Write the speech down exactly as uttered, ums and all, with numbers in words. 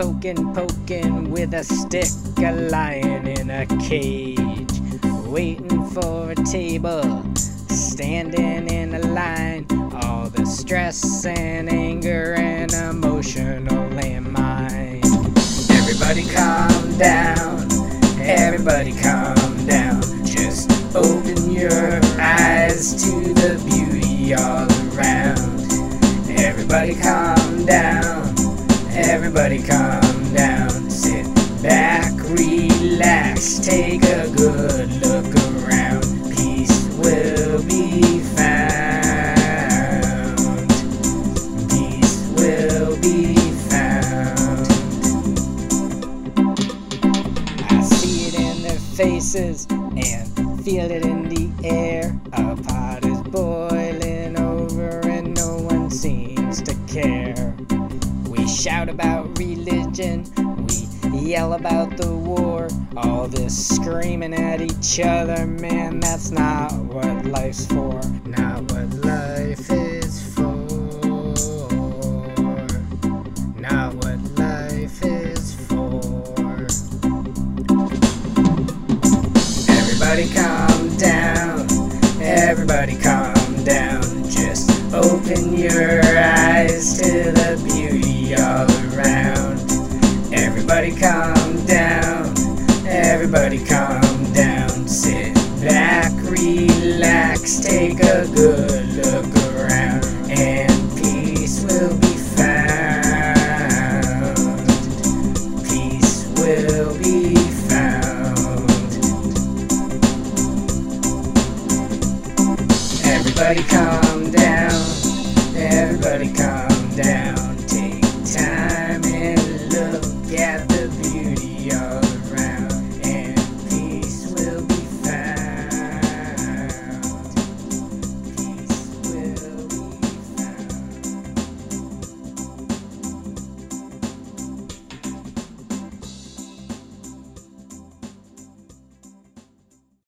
poking, poking with a stick, a lion in a cage, waiting for a table, standing in a line. All the stress and anger and emotional landmine. Everybody calm down, everybody calm down. Just open your eyes to the beauty all around. Everybody calm down, everybody calm down. Sit back, relax, take a good look around. Peace will be found. Peace will be found. I see it in their faces and feel it in the air. A pot is boiling over and no one seems to care. We shout about religion, we yell about the war. All this screaming at each other, man, that's not what life's for. Not what life is for. Not what life is for. Everybody calm down, everybody calm down. Just open your eyes to the beauty all around. Everybody calm down, everybody calm down. Sit back, relax, take a good look around, and peace will be found. Peace will be found. Everybody calm down, everybody calm down. Take time and look at the beauty of